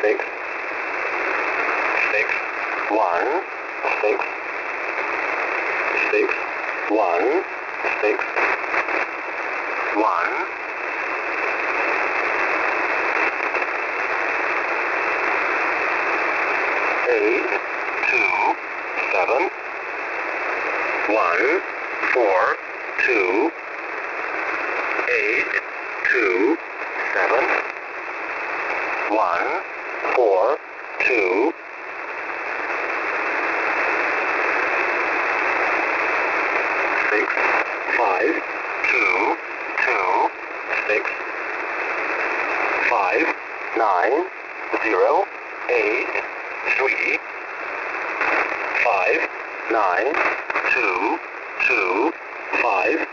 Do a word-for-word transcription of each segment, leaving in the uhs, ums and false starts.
six, six, one, six, six, one, six, one, eight, two, seven, one, four, two, eight, two, seven, one, four, two, six, five, two, two, six, five, nine, zero, eight, three, five, nine, two, two, five,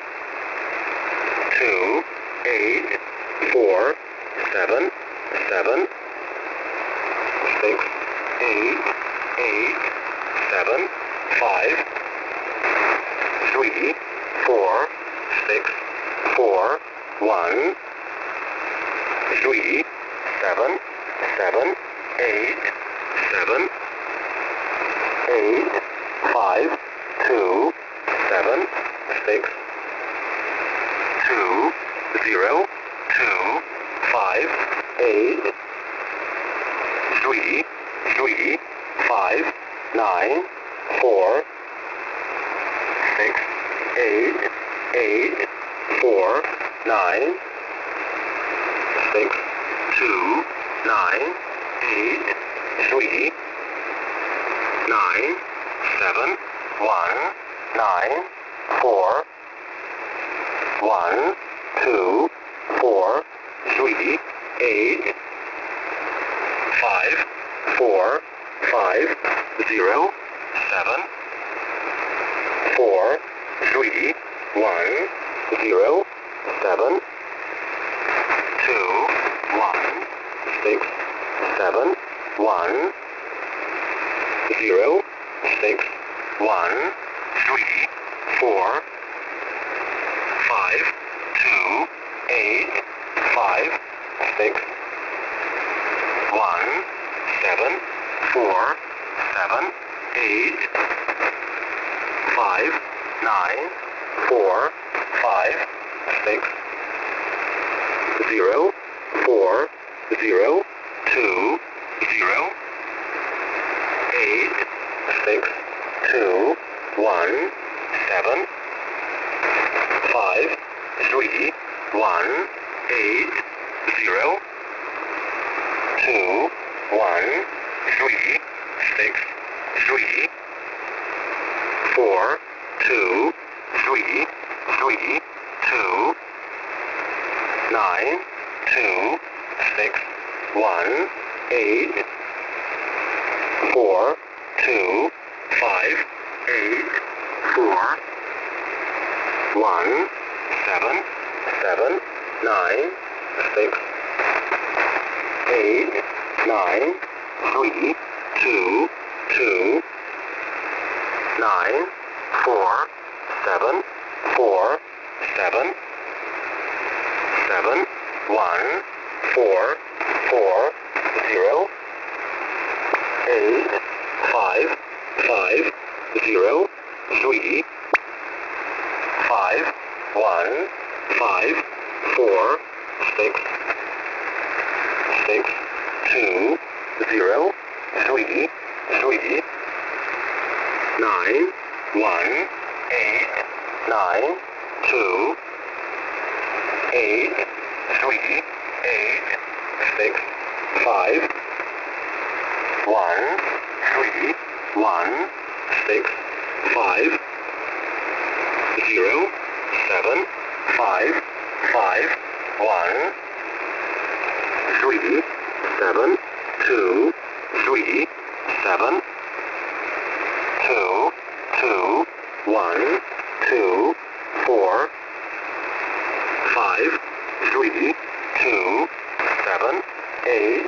two, eight, four, seven, seven, six, eight, eight, seven, five, three, four, six, four, one, three, seven, seven, eight, seven, eight, five, two, seven, six, two, zero, two, five, eight, three, three, five, nine, four, six, eight, eight, four, nine, six, two, nine, eight, three, nine, seven, one, nine, four, one, two, four, three, eight, five, four, five, zero, seven, four, three, one, zero, seven, two, one, six, seven, one, zero, six, one, three, four, five, two, eight, five, six, one, seven, four, seven, eight, five, nine, four, five, six, zero, four, zero, two, zero, eight, six, two, one, seven, five, three, one, eight, zero, two, one, three, six, three, four, two, three, three, two, nine, two, six, one, eight, four, two, five, eight, four, one, seven, seven, nine, six, eight, nine, three, two, two, nine, four, seven, four, seven, seven, one, four, four, zero, eight, five, five, zero, three, five, one, five, four, six, six, two, zero, three, three, nine, one, eight, nine, two, eight, three, eight, six, five, one, three, one, six, five, zero, seven, five, five, one, three, seven, two, three, seven, two, two, one, two, four, five, three, two, seven, eight,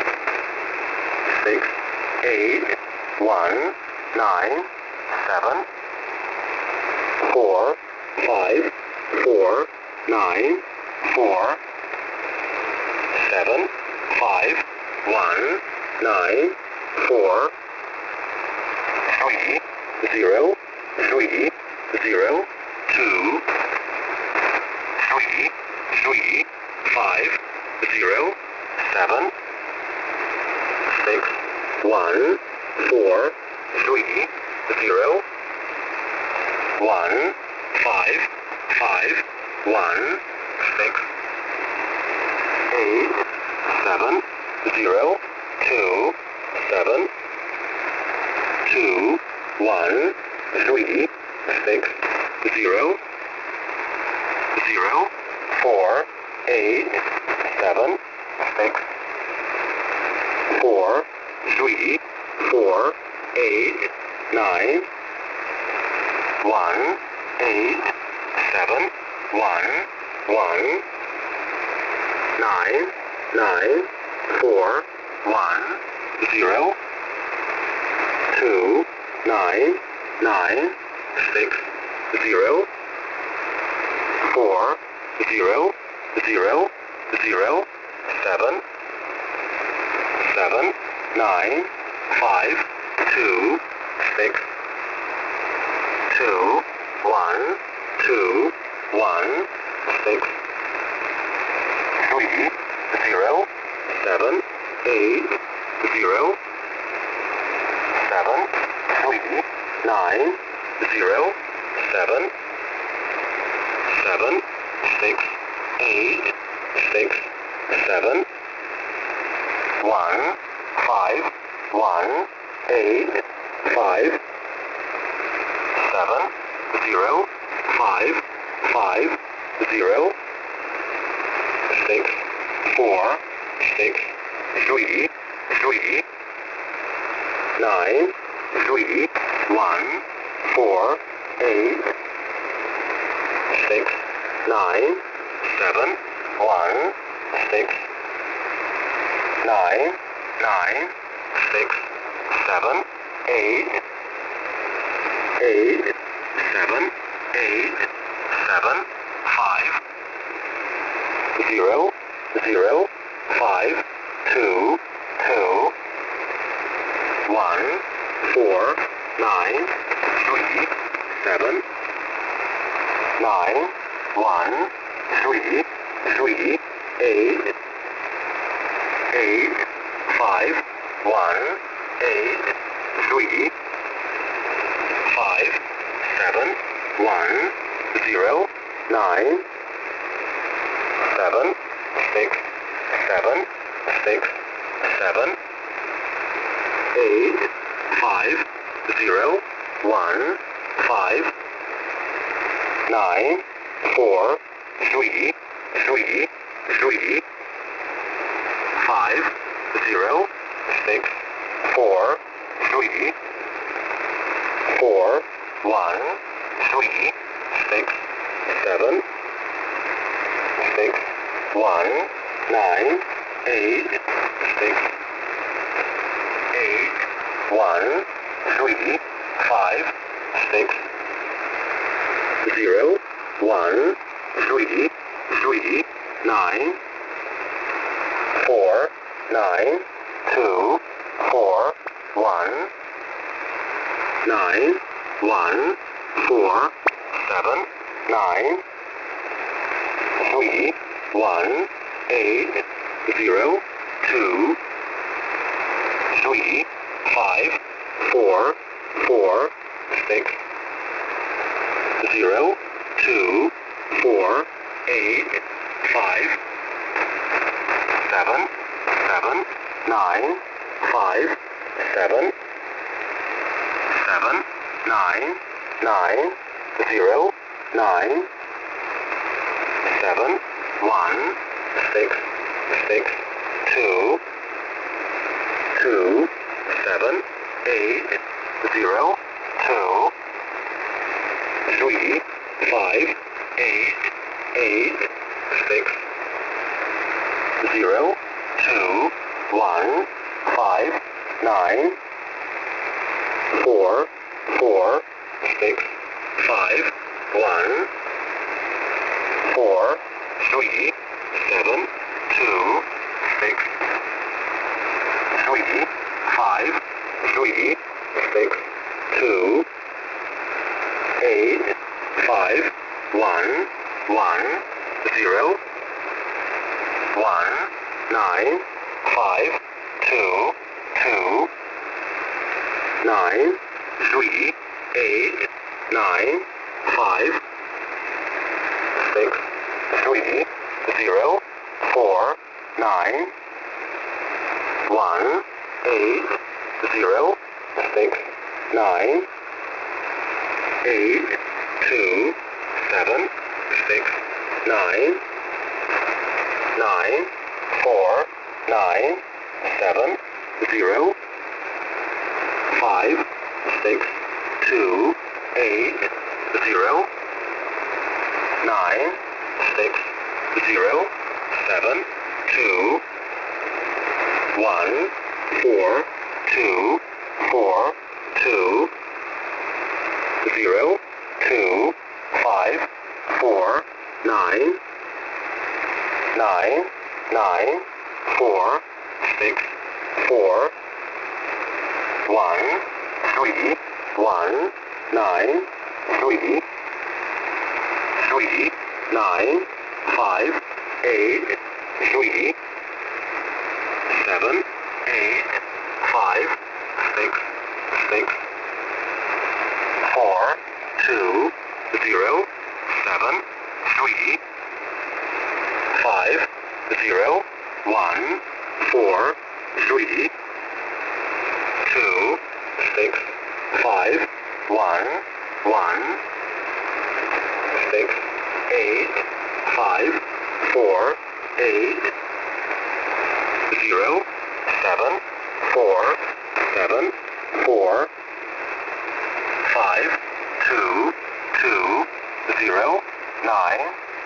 six, eight, one, nine, seven, four, five, four, nine, four, seven, five, one, nine, four, three, zero, three, zero, two, three, three, five, zero, seven, six, one, four, three, zero, one, five, five, one, six, eight, seven, zero, two, seven, two, one, three, six, zero, zero, four, eight, seven, six, four, three, four, eight, nine, one, eight, seven, one, one, nine, nine, four, one, zero, two, nine, nine, six, zero, four, zero, zero, zero, seven, seven, nine, five, two, six, two, one, two, one, six, three, zero, seven, eight, zero, seven, three, nine, zero, seven, seven, six, eight, six, seven, one, five, one, eight, five, seven, zero, five, five, zero, six, four, six, three, three, nine, three, one, four, eight, six, nine, seven, one, six, nine, nine, six, seven, eight, eight, seven, eight, seven, five, zero, zero, five, two, two, one, four, nine, three, seven, nine, one, three, three, eight, eight, five, one, eight, three, five, seven, one, zero, nine, seven, six, seven, six, seven, eight, five, zero, one, five, nine, four, three, three, three, five, zero, six, four, three, four, one, three, six, seven, six, one, nine, eight, six, eight, one, three, five, six, zero, one, three, three, nine, four, nine, two, four, one, nine, one, four, seven, nine, three, one, eight, zero, two, three, five, four, four, six, zero, two, four, eight, five, seven, seven, nine, five, seven, seven, nine, nine, zero, nine, seven, one, six, six, two, two, seven, eight, zero, two, three, five, eight, eight, six, zero, two, one, five, nine, four, four, six, five, one, four, three, seven, two, six, five, three, six, two, eight, five, one, one, zero, one, nine, five, two, two, nine, three, eight, nine, five, six, three, zero, four, nine, one, eight, zero, six, nine, eight, two, seven, six, nine, nine, four, nine, seven, zero, five, six, two, eight, zero, nine, six, zero, seven, two, one, four, two, four, two, zero, two, five, four, nine, nine, nine, four, six, four, one, three, one, nine, three, three, nine, five, eight, three, seven, eight, five, six, six, four, two, zero, seven, three, five, zero, one, four, three, two, six, five, one, one, six, eight, five, four, eight, zero, seven, four, seven, four, five, two, two, zero, nine,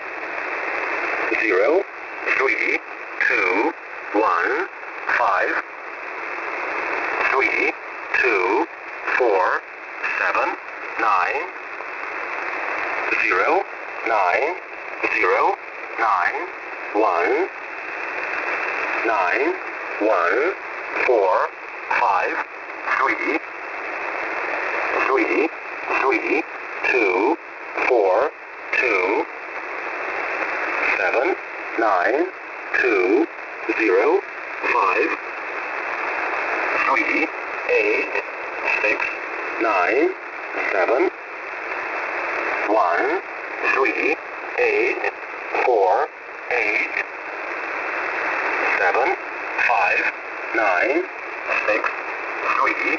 zero, three, two, one, five, three, two, four, seven, nine, zero, nine, zero, nine, one, nine, one, four, five, three, three, three, two, four, two, seven, nine, two, zero, five, three, eight, six, nine, seven, one, three, eight, four, eight, seven, five, nine, six, three,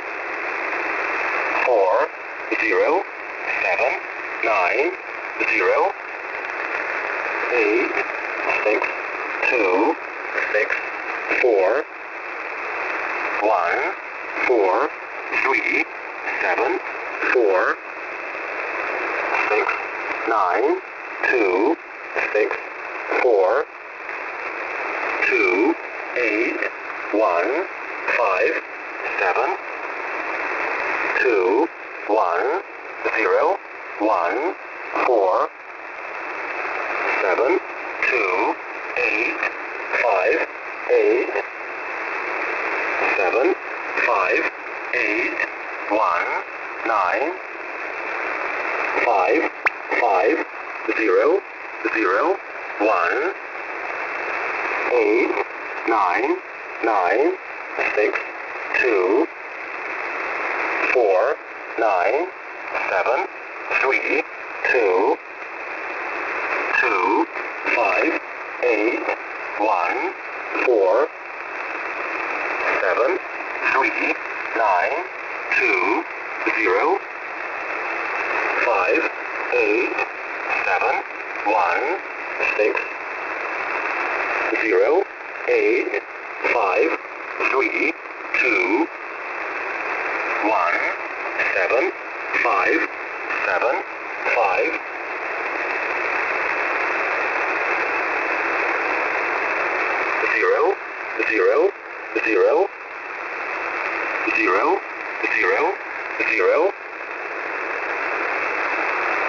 four, zero, seven, nine, zero, eight, six, two, six, four, one, four, three, seven, four, six, nine, two, six, four, two, eight, one, five, seven, two, one, zero, one, four, seven, two, eight, five, eight, seven, five, eight, one, nine, five, five, zero, zero, one, eight, nine, nine, six, two, four, nine, seven, three, two, two, five, eight, one, four, seven, three, nine, two, zero, five, eight, seven, one, six, zero, eight, five, three, two, one, seven, five, seven, five,